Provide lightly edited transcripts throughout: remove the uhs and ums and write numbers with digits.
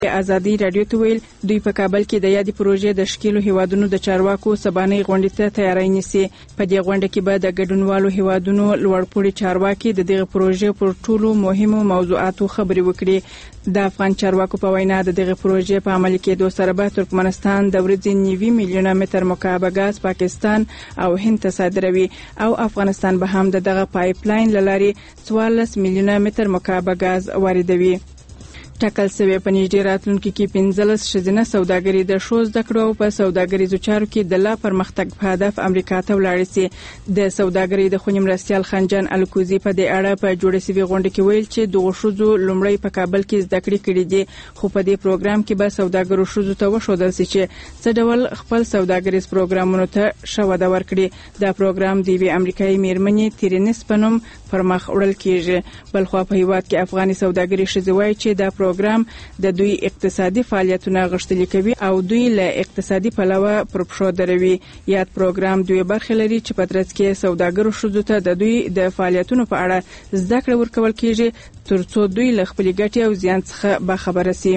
ازادي رادیو ته ویل دوی په کابل کې د یادې پروژې د شکیلو هیوادونو د چارواکو سبانۍ غونډې ته تیاری نیسي. په دې غونډه کې به د ګډونوالو هیوادونو لوړپوړي چارواکي د دغه پروژې پر ټولو مهمو موضوعاتو خبرې وکړي. د افغان چارواکو په وینا د دغه پروژې په عملي کېدو سره به ترکمنستان د ورځې 9 میلیونه متر مکعب غاز پاکستان او هند ته صادروي او افغانستان به هم دغه پایپ لاین لارې 14 میلیونه متر مکعب غاز واردوي. ټاکل شوی په نږدې راتلونکي کې 15 ښځینه سوداګري د ښو زده کړو په سوداګریزو چارو کې د لا پرمختګ په هدف امریکا ته ولاړ شي. د سوداګري د خونی مرستيال خنجان الکوزي په دې اړه په جوړه شوی غونډه کې ویل چې دغه ښځو لومړی په کابل کې زده کړې کړې دي، خو په دې پروګرام کې به سوداګرو ښځو ته وښودل شي چې څه ډول خپل سوداګریز پروګرامونو ته شوده ورکړي. دا پروګرام د وی امریکایي میرمنې تیرنس پنوم پر مخ وړل کیږي. بلخو په هیواد کې افغاني سوداګري ښځې وایي چې دا پروګرام د دوی اقتصادي فعالیتونه غښتلي کوي او دوی له اقتصادي پلوه پر پښو دروي. یاد پروګرام دوی برخه لري چې په ترڅ کې سوداګرو ښځو ته د دوی د فعالیتونو په اړه زده کړه ورکول کیږي ترڅو دوی له خپل ګټې او زیان څخه باخبره شي.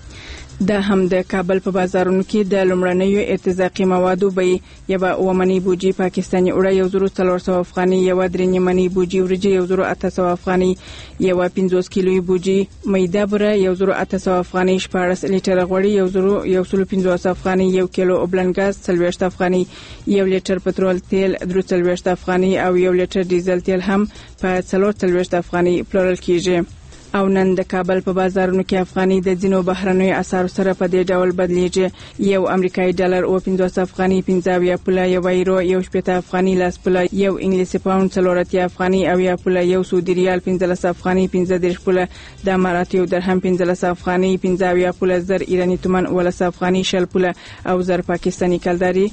د هم د کابل په بازارونو کې د لومړنیو ارتزاقي موادو به یو ومنی بوجي پاکستاني اوړه 1400 افغاني، یو درې نیمنی بوجي ورجې 1800 افغاني، یو 50 کیلو بوجي میده بره 1800 افغاني، 14 لیټر غوړي 150 افغاني، 1 کیلو اوبلنګاز 40 افغاني، 1 لیټر پټرول تیل 43 افغاني او 1 لیټر ډیزل تیل هم په 44 افغاني پلورل کیږي. او نن د کابل په بازارونو کې افغاني د ځینو بهرنیو اسعارو سره په دې ډول بدلیږي. یو امریکایي ډالر او 50 افغاني 15 پوله، یو یورو 1 افغاني 10 پوله، یو انګلیسي پاوند 4 افغاني او یا پوله، یو سعودي ریال 15 افغاني 15 پوله، د اماراتي درهم 15 افغاني 15 پوله، زر ایرانی تومان 10 افغاني 10 پوله او زر پاکستاني کلداري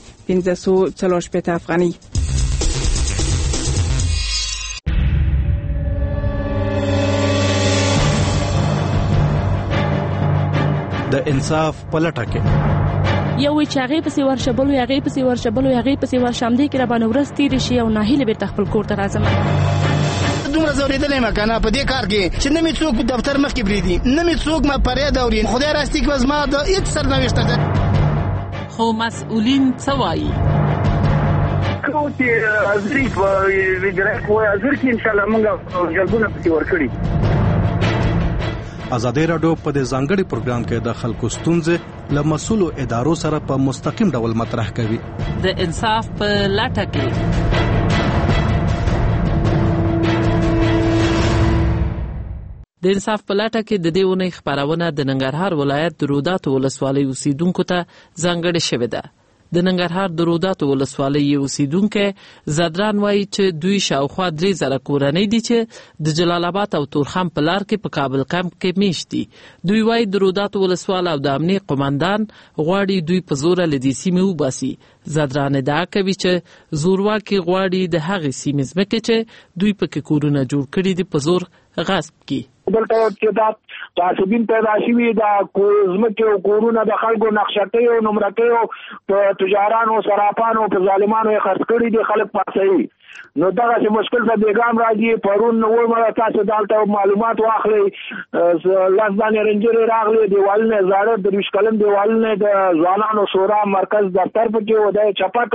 1540 افغاني. د انصاف پلټه کې یو چاغې پسې ورشبلو یاغې پسې ورشبلو یاغې پسې ورشمدې کې را باندې ورځ تیرې شي او ناهیله بیرته خپل کور ته راځم. دومره زورېدلې مکنه په دې کار کې چې نه مې څوک دفتر مخ کې بریدي، نه مې څوک ما پرې دوري. خدای راستي کې زما د هیڅ سرنوشت ده. خو مسؤلین څه وایي؟ کوتي ازریک وګړه کوی ازریک ان شاء الله موږ جلبونه پکې ورکړي. ازادي رادیو په دې ځانګړي پروګرام کې د خلکو ستونزې له مسؤلو ادارو سره په مستقیم ډول مطرح کوي. د انصاف په لټه کې د انصاف په لټه کې د دې ونې خبرونه د ننګرهار ولایت د روداتو ولسوالۍ اوسیدونکو ته ځانګړې شوې ده. د ننګرهار د روداتو ولسوالۍ اوسیدونکو زدران وایي چې دوی شاوخوا 3000 کورنۍ دي چې د جلال آباد او تورخم په لار کې په کابل کمپ کې میشت دي. دوی وایي د روداتو ولسوالۍ او د امنیه قومندان غواړي دوی په زور له دې سیمې وباسي. زدران ادعا کوي چې زورواکي غواړي د هغې سیمې ځمکې چې دوی پکې کورونه جوړ کړي دي په زور غصب کړي. دلته چې دا تعصبین پیدا شوي دا زمکه او کورونه د خلکو نقشته او نمرته او تجارانو سراپانو په ظالمانو یې خرڅ کړي دي، خلک پاسي. نو دا چې مشکل ته بیګام راځي پرون نو مړه تاسو دالته معلومات واخلي. لاس باندې رنجر راغلي دیوالونه زاړه د مشکلن دیوالونه د ځوانانو شورا مرکز دفتر پکې ودای چپاک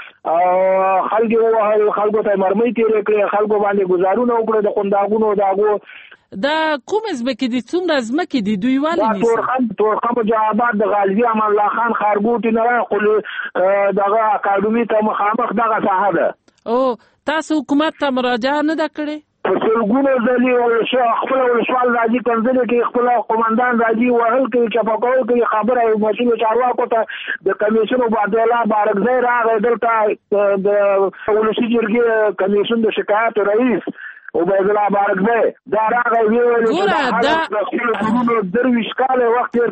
خلکو ته مرمۍ تیرې کړې، خلکو باندې گزارونه وکړه د خونداغونو داغو. دا کوم ځمکې دي څومره ځمکې دي دوی والي نیسي؟ تورخم جوابات د غازی امان الله خان خارګوټي نه خل دغه اکاډمي ته مخامخ دغه ساحه ده. او تاسو حکومت ته مراجعه نه ده کړې؟ په سلګونو ځلې او خپل ولسوال راځي کنځلې کې خپل قومندان راځي وهل کې چپاکول کې خبره او مسؤل چارواکو ته د کمیشن وبادله بارکزی راغی دلته د ولسی جرګې کمیشن د شکایت رئیس او بازلا بارکزی دا راغی ویل ګوره دا درویش کاله وخت ورکړ.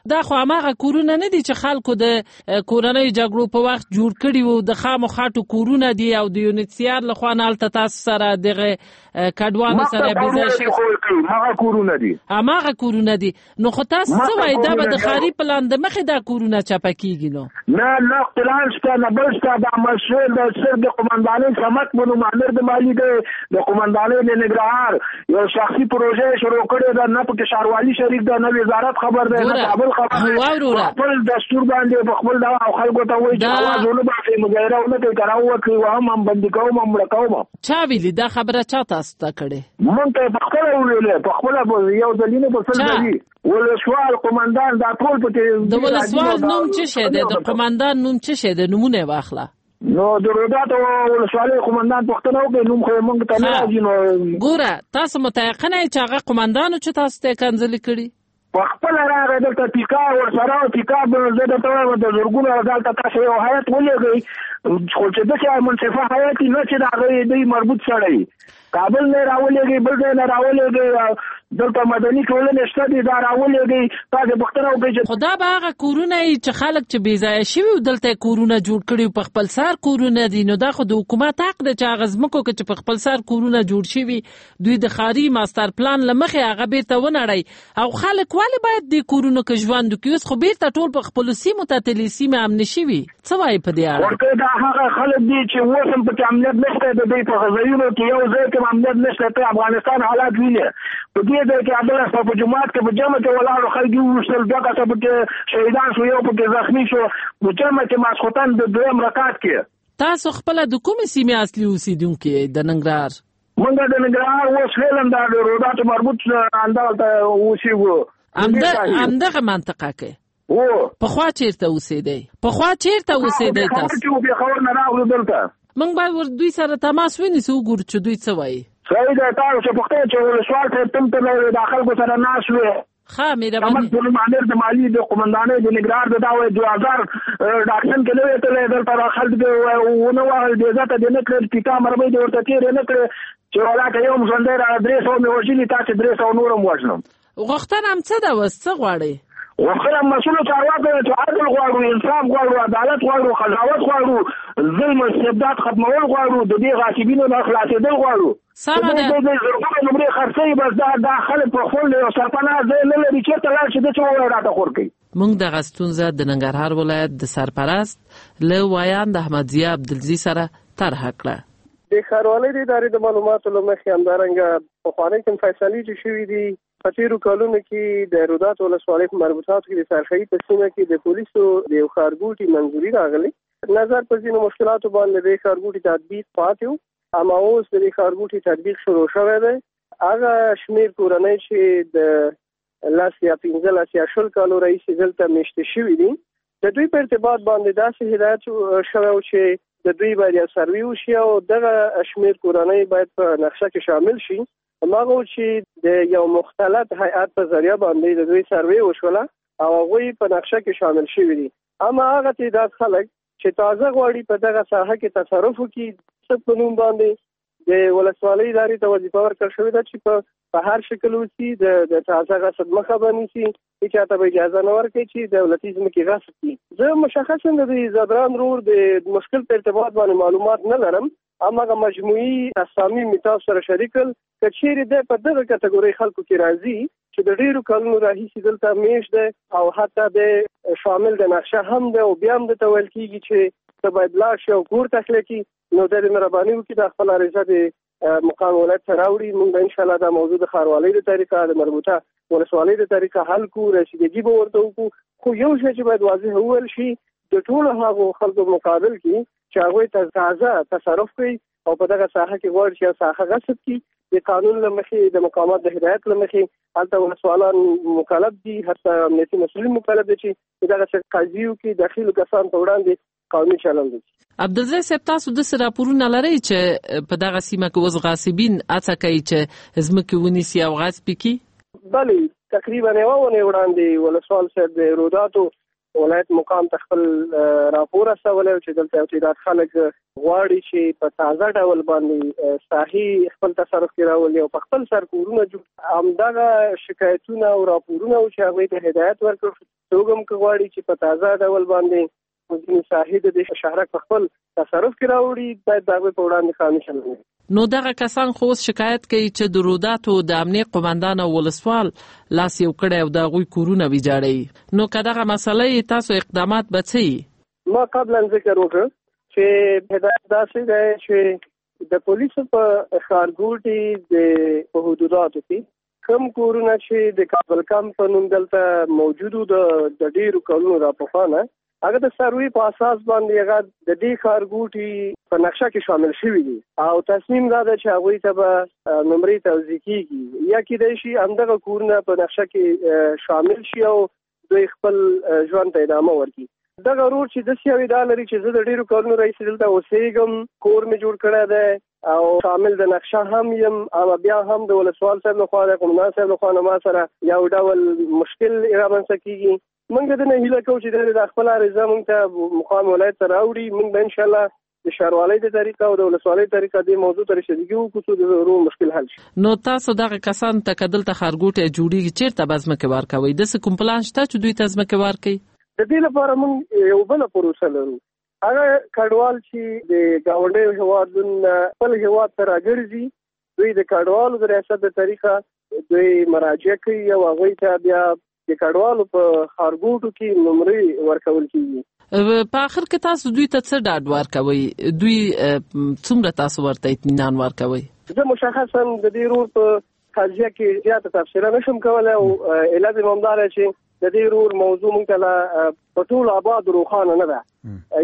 دا خو هغه کورونه نه دي چې خلکو د کورنۍ جګړو په وخت جوړ کړي وو، د خامو خاطو کورونه دي او د یونیسیار له خوا نه تاسو سره دغه کډوالو سره بيځای شي. هغه کورونه دي، هغه کورونه دي. نو خو تاسو څه وایي دا به د خاري پلان د مخې دا کورونه چاپه کیږي؟ نو نه پلان شته، نه بل شته. دا مسؤل د سر د قومندانۍ سمت بنو مامور د مالی د قومندانۍ د نگران یو شخصي پروژه شروع کړې ده، نه پکې ښاروالي شریک ده، نه وزارت خبر ده، نه کابل خبر ده. خپل دستور باندې خپل دا خلکو ته وایي چې आवाज ونه باسي، مظاهره ونه کوي، کراوه کوي، هم بندي کوم، هم مړه کوم. چا ویلي دا خبره؟ چا تاسو ته کړې؟ مونږ ته په خپله ویلې، په خپله یو دلیل په سر دی. ولسوال قومندان دا ټول پکې. د ولسوال نوم څه شه ده؟ د قومندان نوم څه شه ده؟ نمونه واخله. نو د روداتو ولسوالۍ قومندان پوښتنه وکړي، نوم خو مونږ ته نه راځي. نو ګوره تاسو متيقنه چې هغه قومندانو چې تاسو ته کنځلې کړي په خپل راغی دلته ټیکا ورسره ټیکا زه درته وایم د زرګونو دلته تاسو یو هیات ولېږئ، خو چې داسې منصفه هیات نه چې د هغې دوی مربوط سړی کابل نه راولېږي، بل ځای نه راولېږي، دلته مدني ټولنې شته دي، دا راولېږي. تاسو پوښتنه وکړئ چې خو دا به هغه کورونه چې خلک چې بېځایه شوي او دلته کورونه جوړ کړي په خپل سر کورونه دي، نو دا خو د حکومت حق دی چې هغه ځمکو کې چې په خپل سر کورونه جوړ شوي دوی د ښاري ماستر پلان له مخې هغه بېرته ونړئ. او خلک ولې باید دې کورونو کې ژوند وکړي؟ اوس خو بېرته ټول په خپلو سیمو ته تللي سیمې امنې شوي. څه وایي په دې اړه؟ دا هغه خلک دي چې اوس هم پکې امنیت نشته، د دوی په ځایونو کې یو ځای کې امنیت نشته. په افغانستان حالات ویني، په دې ځای کې عبدالله په جماعت کې په جمع کې ولاړو خلک وشتل، دوه کسه پکې شهیدان شو، یو پکې زخمي شو په جمع کې ماسخوتن د دویم رکعت کې. تاسو خپله د کومې سیمې اصلي اوسېدونکي د ننګرهار؟ موږ د ننګرهار اوس فعلا د روداتو مربوط همدلته اوسېږو، همدغه منطقه کې. پخوا چیرته اوسېدی؟ تاسو پېښور نه راغلو دلته. موږ باید دوی سره تماس ونیسو، وګورو چې دوی څه وایي. صحیح ده. تاسو چې پوښتنه چې ولسوال صاحب ته د خلکو سره ناست وې، ښه مهرباني. بنو مامور د مالي د قومندانۍ د نګرهار د دا وایي 2000 ډاکشن کې نه وې تللی، دلته خلک ونه وهل، د عزته دې نه کړل، ټیکا مرمۍ دې ورته تېرې نه کړې چې ولاکه یو ژوندی را 300 مې وژلي، تاسې 300 نور هم وژنم. غوښتنه هم څه ده اوس؟ څه غواړئ؟ غوښتنه مسؤلو چارواکو چې عدل غواړو، انصاف غواړو، عدالت غواړو، قضاوت غواړو، ظلم استبداد ختمول غواړو، د دې غاصبینو نه خلاصېدل غواړو. سمه ده. د زرګونو نمرې خرڅوي، بس دا خلک په خپل یو سرپناه ځای نه لري، چېرته لاړ شي د څه ووایي راته خور کوي. موږ دغه ستونزه د ننګرهار ولایت د سرپرست له وایاند احمدضیاء عبدالعزیز سره طرحه کړه. د ښاروالۍ د ادارې د معلوماتو له مخې همدارنګه پخوانۍ کوم فیصلې چې شوي دي په تېرو کلونو کې د روداتو ولسوالۍ په مربوطاتو کې د سرخۍ په سیمه کې د پولیسو د یو ښارګوټي منظوري راغلی. نظر په ځینو مشکلاتو باندې د ښارګوټي تطبیق پاتې و، اما اوس د دې ښارګوټي تطبیق شروع شوی دی. هغه شمېر کورنۍ چې د 10 یا 15 یا 20 کالو راهیسې دلته میشته شوي دي، د دوی په ارتباط باندې داسې هدایت شوی و چې د دوی باید یو سروي وشي او دغه شمېر کورنۍ باید په نقشه کې شامل شي. هماغه چې د یو مختلط هیئت په ذریعه باندې د دوی سروي وشوله او هغوی په نقشه کې شامل شوي دي. اما هغه تعداد خلک چې تازه غواړي په دغه ساحه کې تصرف وکړي، څه په نوم باندې د ولسوالۍ ادارې ته وظیفه ورکړل شوې ده چې په هر شکل وسي د تازه غصب مخه به نیسي، هېچا ته به اجازه نه ورکوي چې دولتي ځمکې غصب کړي. زه مشخصا د زبران رور د مشکل په ارتباط باندې معلومات نه لرم، هماغه مجموعي اسامي مې تاسو سره شریک کړل. که چیرې دی په دغه کټګورۍ خلکو کې راځي چې د ډېرو کلونو راهیسې دلته میشت دی او حتی د شامل د نقشه هم دی او بیا هم درته ویل کېږي چې ته باید لاړ شي او کور ته تللی کړي، نو د دې مهرباني وکړي د خپل عریضه د مقام ولایت ته راوړي. موږ به انشاءالله دا موضوع د ښاروالۍ د طریقه د مربوطه ولسوالۍ د طریقه حل کړو، رسیدګي به ورته وکړو. خو یو شی چې باید واضح وویل شي، د ټولو هغو خلکو مقابل کې چې هغوی ته تازه تصرف کوي او په دغه ساحه کې غواړي چې ساحه غصب کړي، د قانون له مخې د مقامات د هدایت له مخې هلته ولسوالان مکلف دي، حتی امنیتي مسؤلین مکلف دي چې دغه قاضي وکړي، داخلو کسان ته وړاندې قانوني چلند وکړي. عبدالعزیز صاحب، تاسو داسې راپورونه لرئ چې په دغه سیمه کې اوس غاصبین هڅه کوي چې ځمکې ونیسي او غصب کړي؟ بلې، تقریبا یوه اونۍ وړاندې ولسوال صاحب د روداتو ولایت مقام ته خپل راپور استولی چې دلته یو تعداد خلک غواړي چې په تازه ډول باندې ساحې خپل تصرف کې راولي او په خپل سر کورونه جوړ. همدغه شکایتونه او راپورونه چې هغوی ته هدایت ورکړل څوک هم غواړي چې په تازه ډول باندې ځینې ساحې د شهرک په خپل تصرف کې راوړي باید د هغوی په وړاندې قانوني چلند وي. نو دغه کسان خو شکایت کوي چې د روداتو د امنیت قومندان او ولسوال لاس یو کړی او د هغوی کورونه ویجاړوي. نو که دغه مسله تاسو اقدامات به څه وي؟ ما قبلا ذکر وکړ چې هدایت داسې دی چې د پولیسو په ښارګوټي د حدوداتو کې کوم کورونه چې د کابل کمپ په نوم دلته موجودو د ډېرو کلونو راپخوا هغه د سروي په اساس باندې هغه د دې ښارګوټي په نقشه کې شامل شوي دي او تصمیم دا ده چې هغوی ته به نمرې توزیع کیږي یا کیدای شي همدغه کورونه په نقشه کې شامل شي او دوی خپل ژوند ته ادامه ورکړي. دغه رور چې داسې یو ادعا لري چې زه د ډېرو کلونو راهیسې دلته اوسېږم، کور مې جوړ کړی دی او شامل د نقشه هم یم او بیا هم د ولسوال صاحب لخوا د قومندان صاحب لخوا نه ما سره یو ډول مشکل رامنځته کیږي. موږ د نه هیله کوو چې د خپل عریضه موږ ته مقام ولایت ته راوړي. موږ به انشاءالله د ښاروالۍ د طریقه او د ولسوالۍ طریقه د موضوع ته رسیدګي وکړو چې د ورو مشکل حل شي. نو تاسو دغه کسان ته که دلته ښارګوټی جوړېږي چېرته به ځمکې ورکوئ؟ داسې کوم پلان شته چې دوی ته ځمکې ورکوي؟ د دې لپاره موږ یو بله پروسه لرو. هغه کډوال چې د ګاونډیو هېوادونو خپل هېواد ته راګرځي دوی د کډوالو د ریاست د طریقه دوی مراجعه کوي او هغوی ته بیا د کډوالو په ښارګوټو کې نمرې ورکول کېږي. په آخر کې تاسو دوی ته څه ډاډ ورکوئ؟ دوی څومره تاسو ورته اطمینان ورکوئ؟ زه مشخصا د دې رور په قضیه کې زیاته تبصره نشم کولی او علت یې هم دا دی چې د دې رور موضوع موږ ته په ټولو ابعادو روښانه نه ده.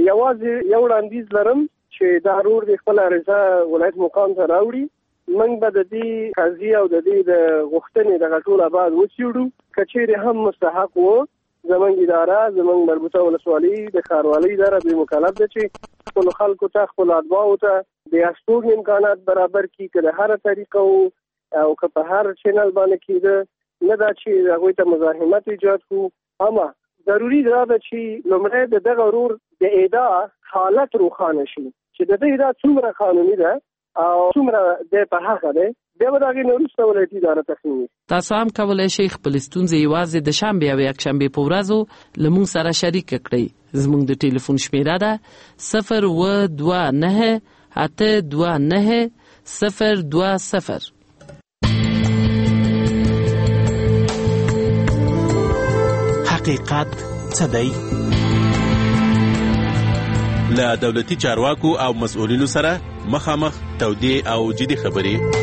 یوازې یو وړاندیز لرم چې دا رور د خپل عریضه ولایت مقام ته راوړي. موږ به د دې قضیې او د دې د غوښتنې دغه ټول ابعاد وڅېړو. که چیرې هم مستحق و زموږ اداره زموږ مربوطه ولسوالي د ښاروالۍ اداره دوی مکلف ده چې خپلو خلکو ته خپلو اتباعو ته د استوګنې امکانات برابر کړي. که د هره طریقه او که په هر چینل باندې کېده نه دا چې هغوی ته مزاحمت ایجاد کړو. اما ضروري دا ده چې لومړی د دغه رور د ادعا حالت روښانه شي چې د دې ادعا څومره قانوني ده او څومره د په حق ده. بیا به د هغې نه وروسته ولایتي اداره تصمیم نیسي. تاسو هم کولی شئ خپلې ستونزې یوازې د شنبې او یکشنبې په ورځو له موږ سره شریکه کړئ. زموږ د ټلیفون شمیره ده 029 829 020. حقیقت څه دی؟ له دولتي چارواکو او مسؤلینو سره مخامخ تودې او جدي خبرې.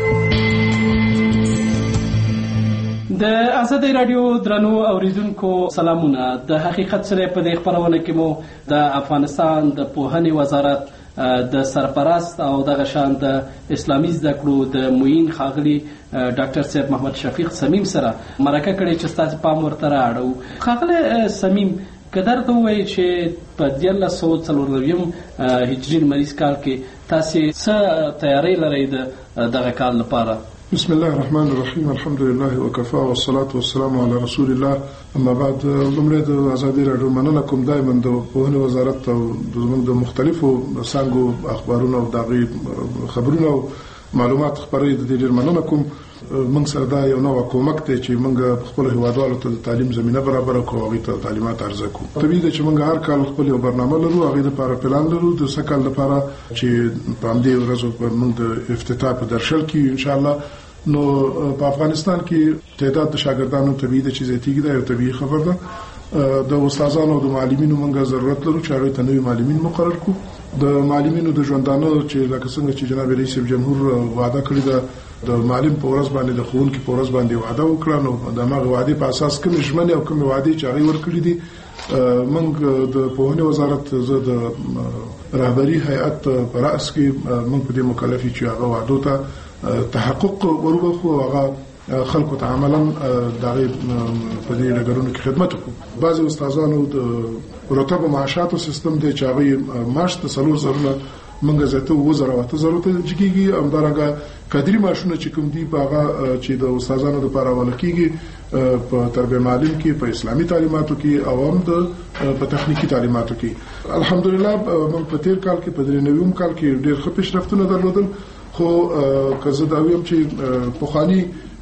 د ازادي رادیو درنو اوریدونکو سلامونه. د حقیقت سره په دې خبرونه کې مو د افغانستان د پوهنې وزارت د سرپرست او دغه شان د اسلامي زده کړو د معین ښاغلي ډاکټر صاحب محمد شفیق سمیم سره مرکه کړې چې ستاسو پام ورته رااړو. ښاغلی سمیم که درته ووایي چې په 1940 هجري لمریز کال کې تاسو څه تیاری لرئ دغه کال لپاره؟ بسم الله الرحمن الرحیم. الحمد لله وکفا والصلاة والسلام علی رسول الله. اما بعد لومړی د ازادي رادیو مننه کوم دایماً د پوهنې وزارت او زموږ د مختلفو څانګو اخبارونو او دغه خبرونه او معلومات خبرې د دې ډېر مننه کوم. موږ سره دا یو نوع کومک دی چې موږ خپل هیوادوالو ته د تعلیم زمینه برابر کړو، هغوی ته تعلیمات عرضه کړو. طبیعي ده چې موږ هر کال خپل یو برنامه لرو، هغې دپاره پلان لرو د څه کال لپاره چې په همدې ورځو به موږ د افتتاح په درشل کې انشاءالله. نو په افغانستان کې تعداد د شاګردانو طبیعي ده چې زیاتېږي، دا یو طبیعي خبر ده. د استادانو او د معلمینو موږ ضرورت لرو چې هغوی ته نوي معلمین مقرر کړو. د معلمینو د ژوندانه چې لکه څنګه چې جناب رئیس جمهور وعده کړې ده د معلم په ورځ باندې د ښوونکي په ورځ باندې وعده وکړه، نو د هغې وعدې په اساس کومې ژمنې او کومې وعدې چې هغوی ورکړي دي موږ د پوهنې وزارت زه د رهبري هیئت په رأس کې موږ په دې مکلف یو چې هغه وعدو ته تحقق وروبخو، هغه خلکو ته عملا د هغې په دې ډګرونو کې خدمت وکړو. بعضې استادانو د رتبو معاشاتو سیستم دی چې هغوی معاش ته 4,000 موږ زیاته 2,000 ته کېږي. همدارنګه کادري معاشونه چې کوم دي په هغه چې د استادانو لپاره حواله کېږي په تربیه معلم کې، په اسلامي تعلیماتو کې او هم په تخنیکي تعلیماتو کې. الحمدلله موږ په تیر کال کې په 93 کال کې ډېر ښه پیشرفتونه درلودل. خو که زه دا ویم چې پخواني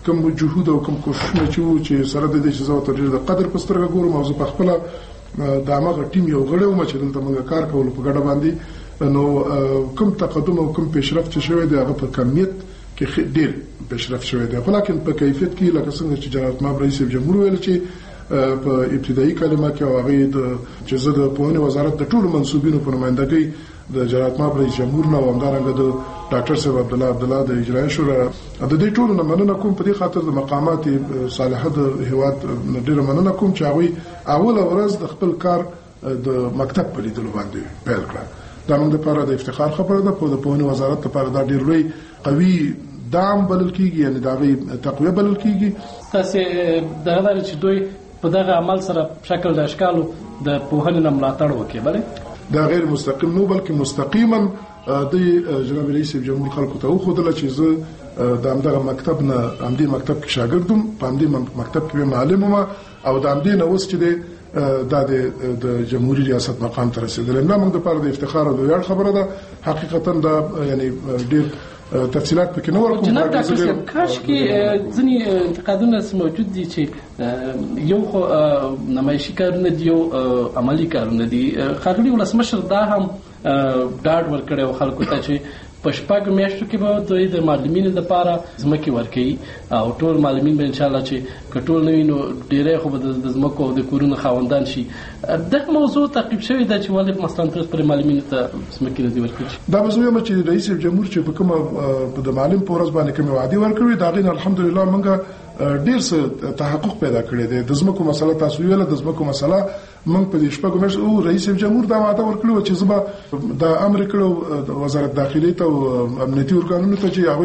کوم جهود او کوم کوششونه چې سره د دې شزاو تر د قدر په سترګه ګورم او زه په خپل د هغه ټیم یو غړی وم چې دلته موږ کار کول په ګډه باندې نو کوم تقدم او کوم پیشرفت چې شوی دی هغه په کمیت کې ډیر پیشرفت شوی دی ولیکن په کیفیت کې لکه څنګه چې جناب ماب رئیس جمهور ویل چې په ابتدایي کلمه کې هغه د چې زه د پوهنې وزارت د ټولو منسوبینو په نمائندګۍ د جناب ماب رئیس جمهور نه همدارنګه د ډاکټر صاحب عبدالله د اجرایي شورا د دې ټولو نه مننه کوم په دې خاطر د مقامات صالحه د هیواد ډیر مننه کوم چې هغه اول ورځ د خپل کار د مکتب په لیدلو باندې پیل کړ دا موږ لپاره د افتخار خبره ده په پوهنې وزارت لپاره دا ډیر لوی قوي دعم بلل کیږي یعنی دا غي تقویه بلل کیږي تاسو دغه چې دوی په دغه عمل سره شکل د اشکالو د پوهنې ملاتړ وکړي بله دا غیر مستقیم نو بلکې مستقیما د جناب رئیس جمهور خلکو ته خودله چې زه د همدغه مکتب نه همدې مکتب کې شاګردم په همدې مکتب کې معلم وم او د همدې نه اوس چې د جمهوریت ریاست مقام ته رسیدل نه موږ لپاره د افتخار او د ویاړ خبره ده حقیقتا دا یعنی ډیر تفصيلات پکې نه ورکوم جناب ډاکټر صاحب کاش کې ځینی انتقادونه موجود دي چې یو خو نمایشي کارونه دي یو عملی کارونه دي خاغلی ولسمشر دا هم ډاډ ورکړی خلکو ته چې په شپږ میاشتو کې به دوی د معلمینو لپاره ځمکې ورکوي او ټول معلمین به ان شاء الله چې کټول نوي نو ډیری خو به د ځمکو او د کورونو خاوندان شي دغه موضوع تعقیب شوی ده چې ولې مثلا تر پر معلمینو ته ځمکې نه دی ورکړي دا به زه یم چې رئیس جمهور چې په کومه د معلم په ورځ باندې کوم وعده ورکړي دا غین الحمدلله موږ ډیر څه تحقق پیدا کړی دی د ځمکو مسله تاسو ویل د ځمکو مسله موږ په دې شپږ میاشتو او رئیس جمهور دا وعده ورکړو چې زما د امر کړو د وزارت داخلي ته امنیتي ارګانونو ته چې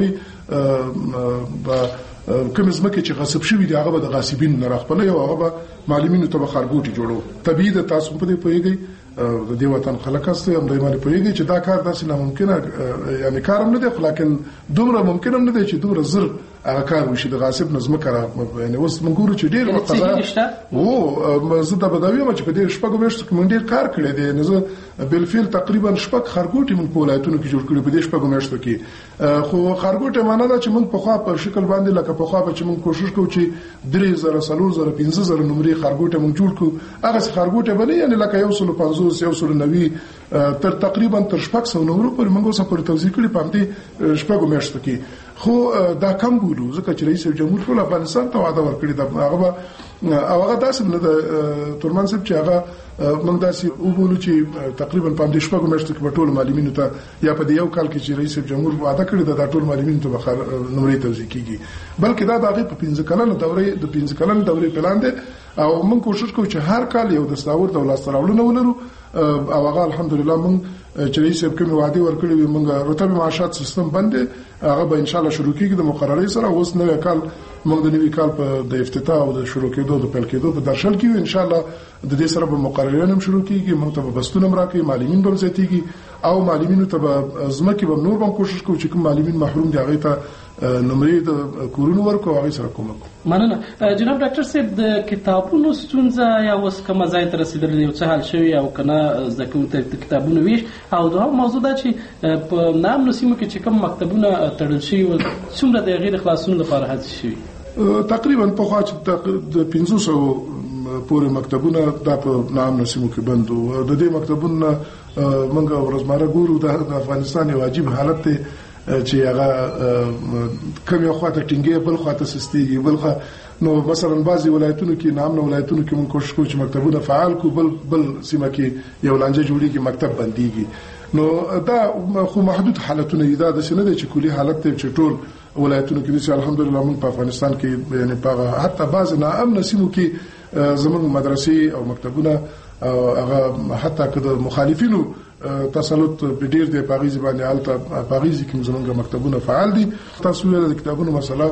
هغه کوم ځمکه چې غصب شوی دی هغه د غاصبین نه راخپل یو هغه معلمینو ته خارګوټي جوړو طبيعي د تاسو په دې پوهیږئ د دې وطن خلک است هم دایمه پوهیږي چې دا کار داسې ناممکنه یعنی کارم نه دی لیکن دومره ممکن هم نه دی چې دومره زر هغه کار وشي د غاصب نظم کړه یعنی اوس موږ ګورو چې ډیر وخت او زه د بدوی ما چې په دې شپږ میاشتو کې موږ ډیر کار کړی دی نه زه بلفیل تقریبا شپږ خارګوټي موږ په ولایتونو کې جوړ کړی په دې شپږ میاشتو کې خو خارګوټي معنی دا چې موږ په خوا په شکل باندې لکه په خوا چې موږ کوشش کوو چې 3000 15,000 نمرې خارګوټي موږ جوړ کړو هغه خارګوټي باندې یعنی لکه 150 190 تر تقریبا تر 600 نمرو پر موږ اوسه پر توزیع کړی په دې شپږ میاشتو کې خو دا کم بولو ځکه چې رئیس جمهور ټول افغانستان ته وعده ورکړی دا هغه داسې نه د تورمان صاحب چې هغه موږ داسې وبولو چې تقریبا په دې شپږ میاشتو کې ټول معلمینو ته یا په یو کال کې چې رئیس جمهور وعده کړی دا ټول معلمینو ته نمرې توزیع کیږي بلکې دا د 15 کلن دورې د 15 کلن دورې پلان دی او موږ کوشش کوو چې هر کال یو د دستاورد او لاستراولونه ولرو او هغه الحمدلله موږ چې رئیس کوم وعده ورکړي موږ رتبه معاشات سیستم باندې هغه به ان شاء الله شروع کیږي د مقررې سره اوس نوې کال موږ د نوې کال په د افتتاح او د شروع کېدو د پیل کېدو په درشل کې ان شاء الله د دې سره به مقررین هم شروع کیږي موږ ته بستونه راکړي معلمین به زیاتېږي او معلمینو ته به ځمکې به نور هم کوشش کوو چې کوم معلمین محروم دي هغه ته نمرې د کورونو ورکو هغه سره کوم مننه جناب ډاکټر صاحب د کتابونو ستونزه یا اوس کوم ځای ته رسیدلې یو څه حل شوی او کنه ځکه ته کتابونو ویش او دا موضوع ده چې په نام نسیمو کې چې کوم مکتبونه تړل شي او څومره د غیر خلاصون لپاره هڅه شي تقریبا په خوا چې د 500 پورې مکتبونه د په نام نسیمو کې بند او د دې مکتبونه موږ ورزماره ګورو د افغانستان یو عجیب حالت دی چې هغه کوم یو خواته ټینګي بل خواته سستيږي بل نو مثلا بعضي ولایتونو کې نام ولایتونو کې موږ کوشش کوو چې مکتبونه فعال کو بل سیمه کې یو لانجه جوړیږي مکتب بنديږي نو دا خو محدود حالتونه دي دا د سنده چې کلی حالت ته چې ټول ولایتونو کې چې الحمدلله موږ په افغانستان کې یعنی په حتی بعض نه امن سیمو کې زموږ مدرسې او مکتبونه هغه حتی که د مخالفینو تسلط په ډیر دی پاریس باندې الته پاریس کې زمونږ مکتبونه فعال دي تاسو ول د کتابونو مسله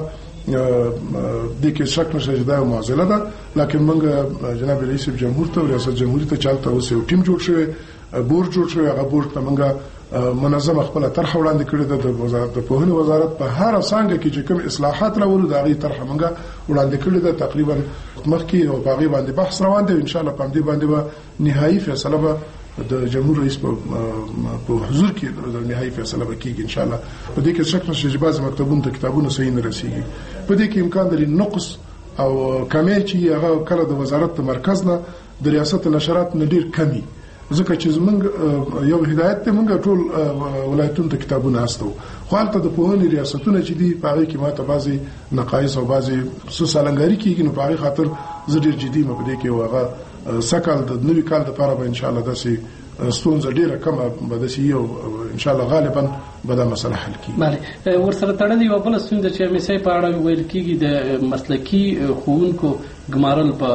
د کې شک نشته چې دا معضله ده لکه موږ جناب رئیس جمهور ته ریاست جمهوریت ته چالت اوس یو ټیم جوړ شوی بورډ جوړ شوی هغه بورډ ته موږ منظم خپل طرح وړاندې کړی د وزارت د پوهنې وزارت په هر څنګه کې چې کوم اصلاحات راوړو دا غي طرح موږ وړاندې کړی د تقریبا مخکې او باغی باندې بحث روان دی ان شاء الله په دې باندې به نهایی فیصله به د جمهور رئیس په حضور کې د نهایي فیصله وکړي ان شاء الله. په دې کې شک نشته چې بعض مکتبونو ته کتابونه صحیح نه رسیږي. په دې کې امکان لري نقص او کمی چې هغه کله د وزارت مرکز نه د ریاست نشرات نه ډیر کمی، ځکه چې زمونږ یو هدایت ته مونږ ټول ولایتونو ته کتابونه استو، خو هلته د پوهنې ریاستونه چې دي په هغه کې ماته بعضي نقایص او بعضي سالنګاري کېږي، نو په هغه خاطر زه ډیر جدي یم په دې کې. هغه سکهال د نوي کال لپاره به ان شاء الله داسې ستونزه ډیره کمه به داسې یو ان شاء الله غالبا به دا مسله حل کیږي. بله، ورسره تړلې یوه بله ستونزه چې همیشه په اړه ویل کېږي د مسلکي ښوونکو ګمارل په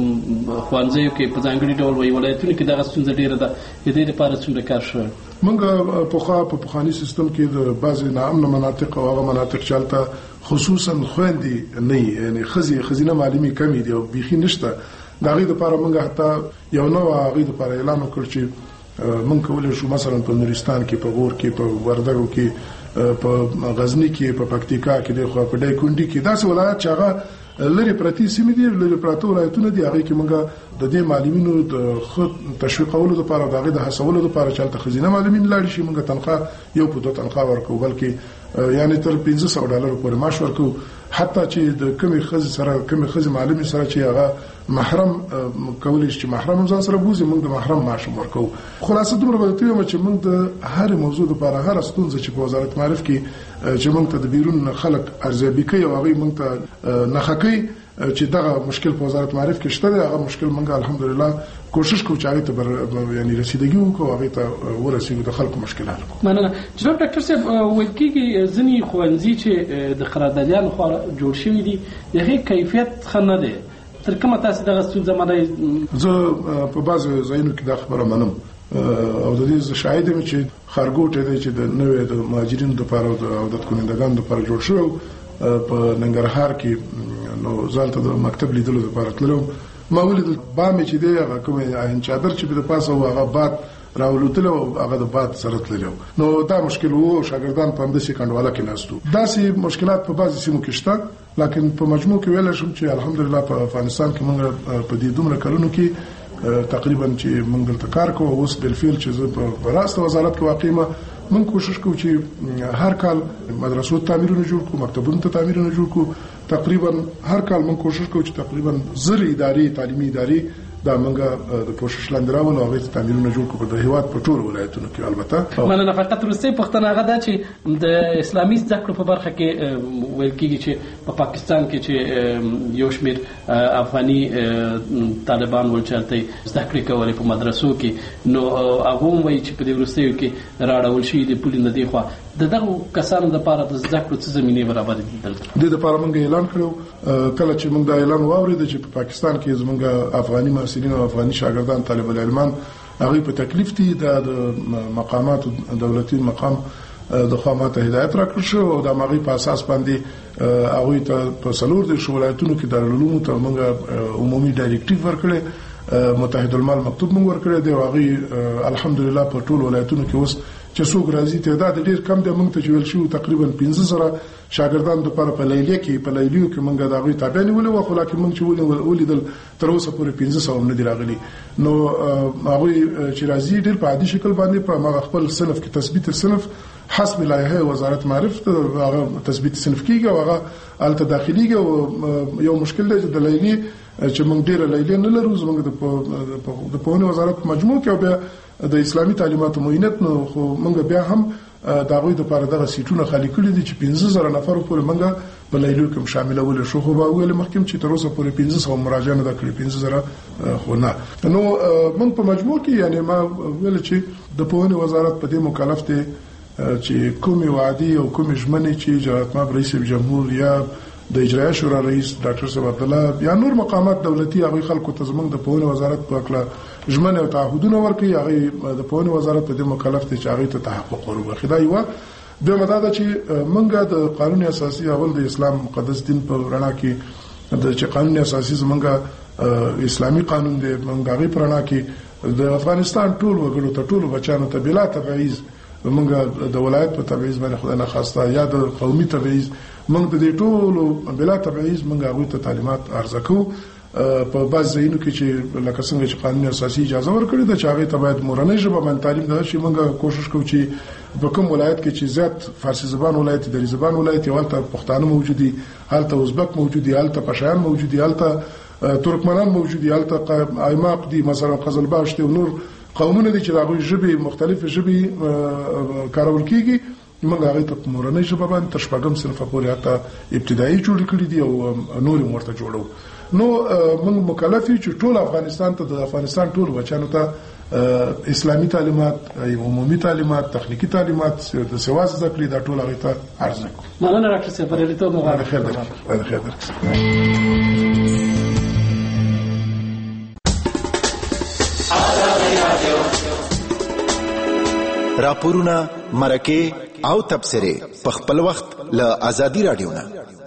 ښوونځیو کې په ځانګړي ډول وایي ولایتونو کې دغه ستونزه ډیره ده. د دې لپاره څومره کار شوی؟ موږ په پخواني سیستم کې د بعضې ناامنه مناطق او هغه مناطق چې هلته خصوصا خویندې نه وي، یعنې ښځینه معلمې کمې دي او بیخي نشته، د هغې دپاره موږ حتی یو نوی هغې دپاره اعلان وکړ چې موږ کولی شو مثلا په نورستان کې، په غور کې، په وردګو کې، په غزني کې، په پکتیکا کې، په ډایکنډي کې، داسې ولایت چې هغه لري پرتی سیمې دي، لري پراته ولایتونه دي، هغه کې موږ د دې معلمینو د خود تشویقولو لپاره د هغه د هڅولو لپاره چې هلته ښځینه معلمین لاړ شي، موږ تنخواه یو په دوه تنخواه ورکوو، بلکې یعنی تر $500 پورې معاش ورکوو، حتی چې د کمې ښځې سره کمې ښځې معلمې سره چې هغه محرم کولی شي چې محرم ځان سره بوزي، موږ د محرم معاش ورکوو. خلاصه دومره به درته وایم چې موږ د هرې موضوع لپاره هره ستونزه چې په وزارت معارف کې چې موږ ته د بیرون خلک ارزیابي کوي او هغوی موږ ته نښه کوي چې دغه مشکل په وزارت معارف کې شته دی، هغه مشکل موږ الحمدلله کوشش کوو چې هغې ته یعنې رسیدګي وکړو، هغې ته ورسېږو، د خلکو مشکل حل کړو. مننه. جناب ډاکټر صاحب، ویل کېږي ځینې ښوونځي چې د قراردادیانو خوا جوړ شوي دي د هغې کیفیت ښه نه دی. تر کومه تاسې دغه ستونزه منئ؟ زه په بعضو ځایونو کې دا خبره منم او د دې زه شاهد یم چې ښارګوټی دی چې د نوې د مهاجرینو دپاره او د عودت کنندګانو دپاره جوړ شوی په ننګرهار کې، نو ځان ته د مکتب لیدلو دپاره تللم، ما ولیدل بامې چې دی هغه کومې آهن چادر چې د پاسه و هغه باد راولوتلی او هغه د باد سره تللی و، نو دا مشکل و. شاګردان په همداسې کنډواله کې ناست وو. داسې مشکلات په بعضې سیمو کې شته، لکن په مجموع کې ویلی شم چې الحمدلله په افغانستان کې موږ په دې دومره کلونو کې تقریبا چې موږ دلته کار کوو، اوس بالفعل چې زه په راسته وزارت کې واقع یم، موږ کوشش کوو چې هر کال مدرسو تعمیرونه جوړ کړو، مکتبونو ته تعمیرونه جوړ کړو. تقریبا هر کال موږ کوشش کوو چې تقریبا 1000 ادارې تعلیمي ادارې دا موږ د کوشش لاندې راولو، هغې ته تعمیرونه جوړ کړو د هېواد په ټولو ولایتونو کې. البته مننه. فقط وروستۍ پوښتنه هغه ده چې د اسلامي زده کړو په برخه کې ویل کېږي چې په پاکستان کې چې یو شمېر افغاني طالبان ول چې هلته زده کړې کولې په مدرسو کې، نو هغه هم وایي چې په دې وروستیو کې راړول شوي د پولې نه دې خوا د دغو کسانو لپاره د زده کړو څه زمینې برابرې دي دلته؟ دې لپاره موږ اعلان کړو. کله چې موږ دا اعلان واورېد چې په پاکستان کې زموږ افغاني محصلین او افغاني شاګردان طالب العلمان هغوی په تکلیف دي، دا د مقاماتو دولتي مقام د خوا ماته هدایت راکړل شو او د هغوی په اساس باندې هغوی ته په 4 ولایتونو کې دارالعلومو ته موږ عمومي ډایرکټیو ورکړی، متحد المال مکتوب موږ ورکړی دی، او هغوی الحمدلله په ټولو ولایتونو کې اوس چې څوک راځي تعداد ډیر کم دی. موږ ته چې ویل شو تقریبا 500 شاګردان دپاره په لیلیه کې په لیلیو کې موږ د هغوی تابع نیولې وه، خو لکن موږ چې ولیدل تر اوسه پورې 500 هم نه دي راغلي. نو هغوی چې راځي ډیر په عادي شکل باندې په هغه خپل صنف کې تثبیت صنف حسب لایحه وزارت معارف هغه تثبیت صنف کېږي او هغه هلته داخليږي. او یو مشکل دی چې د لیلیې چې موږ ډېره لیلیې نه لرو، زموږ د پوهنې وزارت مجموع کې او بیا د اسلامي تعلیماتو معینت نو، خو موږ بیا هم د هغوی دپاره دغه سیټونه خالي کړي دي چې 500 نفرو پورې موږ په لیلیو کې شاملولی شو. خو به ویل مخکې چې تر اوسه پورې 500 مراجعه نه ده کړې، 500 خو نه. نو موږ په مجموع کې یعنې ما ویل چې د پوهنې وزارت په دې مکلف دی چې کومې وعدې او کومې ژمنې چې جلالتمآب رئیس جمهور یا د اجرایه شورا رئیس ډاکټر صاحب عبدالله یا نور مقامات دولتي هغوی خلکو ته زموږ د پوهنې وزارت په هکله ژمنې او تعهدونه ورکوي، هغوی د پوهنې وزارت په دې مکلف دی چې هغوی ته تحقق وروبخي. دا یوه. دویمه دا ده چې موږ د قانون اساسي اول د اسلام مقدس دین په رڼا کې چې قانون اساسي زموږ اسلامي قانون دی، موږ هغې په رڼا کې د افغانستان ټول وګړو ته ټولو بچیانو ته بلا تبعیض موږ د ولایت په تبعیض باندې خدای نه خواسته یا د قومي تبعیض موږ د دې ټولو بلا تبعیض موږ هغوی ته تعلیمات عرضه کوو په بعض ځایونو کې چې لکه څنګه چې قانون اساسي اجازه ورکړي د چاغې ته باید مورنۍ ژبه باندې تعلیم ده چې موږ کوشش کوو چې په کوم ولایت کې چې زیات فارسی زبان ولایت دری زبان ولایت یوالته پښتانه موجودي هلته ازبک موجودي هلته پښتون موجودي هلته ترکمنان موجودي هلته ایماق دي مثلا قزلباش دي نور قومونه دي چې دغه ژبې مختلفې ژبې کارول کیږي موږ هغه ته مورنۍ ژبه باندې تر شپږم صنف پورې حتی ابتدایي جوړ کړی دي او نور ورته جوړو نو موږ مکلف یو چې ټول افغانستان ته د افغانستان ټول بچانو ته اسلامي تعلیمات عمومي تعلیمات تخنیکی تعلیمات د سواز زده کړې دا ټول هغه ته ارزښت مننه ډاکټر صاحب بریالیتوب مو غواړم خیر درکړي راپورونه مرکه او تبصره په خپل وخت له آزادي رادیو نه